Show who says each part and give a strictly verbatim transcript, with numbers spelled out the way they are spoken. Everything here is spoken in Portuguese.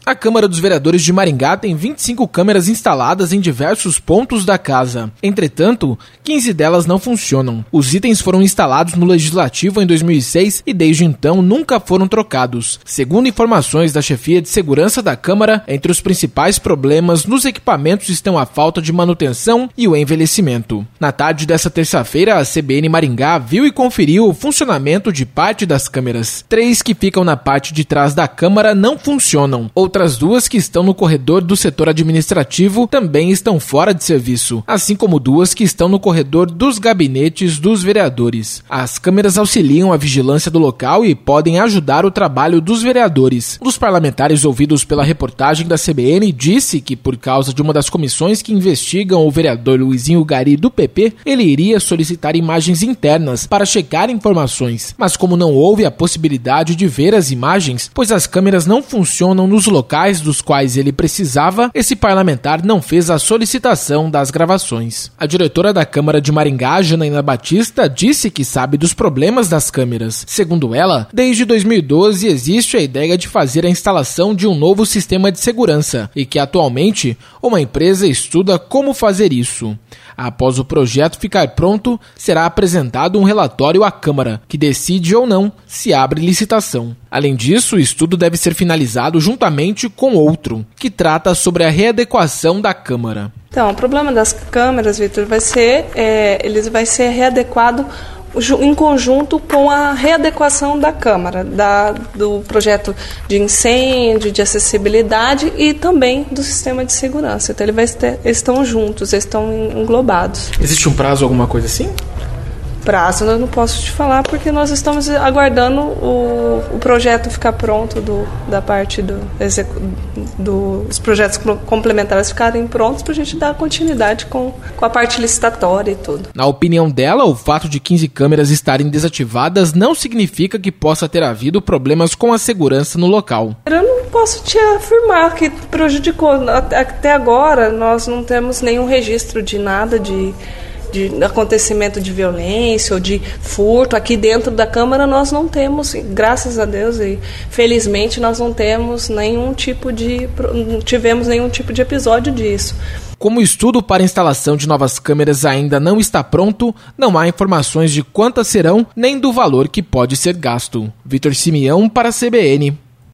Speaker 1: A Câmara dos Vereadores de Maringá tem vinte e cinco câmeras instaladas em diversos pontos da casa. Entretanto, quinze delas não funcionam. Os itens foram instalados no Legislativo em dois mil e seis e desde então nunca foram trocados. Segundo informações da chefia de segurança da Câmara, entre os principais problemas nos equipamentos estão a falta de manutenção e o envelhecimento. Na tarde dessa terça-feira, a C B N Maringá viu e conferiu o funcionamento de parte das câmeras. Três que ficam na parte de trás da Câmara não funcionam. Outras duas que estão no corredor do setor administrativo também estão fora de serviço, assim como duas que estão no corredor dos gabinetes dos vereadores. As câmeras auxiliam a vigilância do local e podem ajudar o trabalho dos vereadores. Um dos parlamentares ouvidos pela reportagem da C B N disse que, por causa de uma das comissões que investigam o vereador Luizinho Gari do P P, ele iria solicitar imagens internas para checar informações, mas como não houve a possibilidade de ver as imagens, pois as câmeras não funcionam nos locais dos quais ele precisava, esse parlamentar não fez a solicitação das gravações. A diretora da Câmara de Maringá, Janaína Batista, disse que sabe dos problemas das câmeras. Segundo ela, desde dois mil e doze existe a ideia de fazer a instalação de um novo sistema de segurança e que atualmente uma empresa estuda como fazer isso. Após o projeto ficar pronto, será apresentado um relatório à Câmara, que decide ou não se abre licitação. Além disso, o estudo deve ser finalizado juntamente com outro, que trata sobre a readequação da Câmara.
Speaker 2: Então, o problema das câmeras, Vitor, vai ser, é, ele vai ser readequado em conjunto com a readequação da Câmara, da, do projeto de incêndio, de acessibilidade e também do sistema de segurança. Então, ele vai ter, eles estão juntos, eles estão englobados.
Speaker 1: Existe um prazo, alguma coisa assim?
Speaker 2: Prazo eu não posso te falar porque nós estamos aguardando o, o projeto ficar pronto do, da parte do, do, dos projetos complementares ficarem prontos para a gente dar continuidade com, com a parte licitatória e tudo.
Speaker 1: Na opinião dela, o fato de quinze câmeras estarem desativadas não significa que possa ter havido problemas com a segurança no local.
Speaker 2: Eu não posso te afirmar que prejudicou. Até agora nós não temos nenhum registro de nada de... de acontecimento de violência ou de furto. Aqui dentro da Câmara nós não temos, graças a Deus e felizmente nós não temos nenhum tipo de, não tivemos nenhum tipo de episódio disso.
Speaker 1: Como o estudo para a instalação de novas câmeras ainda não está pronto, não há informações de quantas serão nem do valor que pode ser gasto. Vitor Simeão para a C B N.